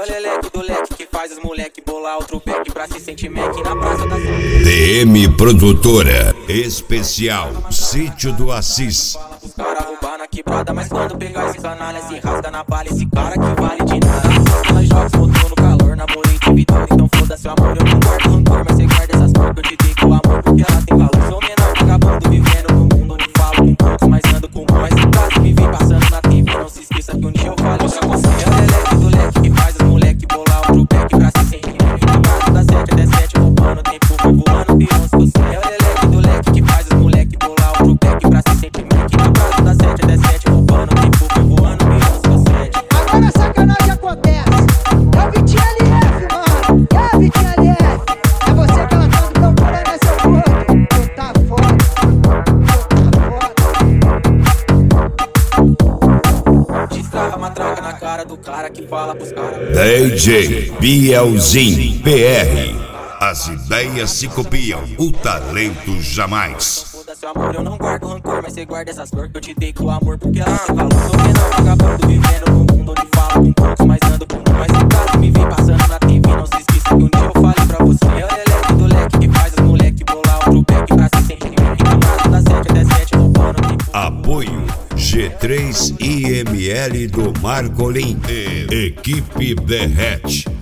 o leleque do leque que faz os moleque bolar outro pack pra se sentir Mac na praça da DM Produtora Especial Sítio do Assis. Os cara roubar na quebrada, mas quando pegar esse canalha se rasga na palha. Esse cara que vale de nada. Nós jogos botou no calor, namorei de vitória. Então foda-se o amor, eu não guardo rancor, mas cê guarda essas flores que eu te dei com amor, porque ela tem valor. Sou menor vagabundo vivendo no mundo onde falo com poucos, mas ando com um. Mas em casa me vi passando na TV, não se esqueça que um dia eu falei pra você. É o leleque do leque que faz os moleque bolar outro pack pra se sentir Mac na praça da 7 até 7 roubando, tempo foi voando, virou se você. É o leleque do leque que faz os moleque bolar outro pack pra se sentir Mac na praça da 7 até 7 roubando, tempo foi voando, virou se você. Agora a sacanagem acontece. É o Vitinho LF, mano. É o Vitinho LF. É você que ela tá procurando, é seu gordo. Tu tá foda. Destrava a matraca na cara do cara que fala pros caras. DJ Bielzinho PR. As ideias se copiam, o talento jamais. Foda-se o amor, eu não guardo rancor, mas cê guarda essas flores que eu te dei com amor, porque ela tem valor. Sou menor vagabundo vivendo no mundo onde falo com poucos, mas ando com um. Mas em casa me vi passando na TV, não se esqueça que um dia eu falei pra você. É o leleque do leque que faz os moleque bolar outro pack pra se sentir Mac na praça da 7 até 7 roubando, tempo. Apoio G3 IML do Marcolin. Equipe Derrete.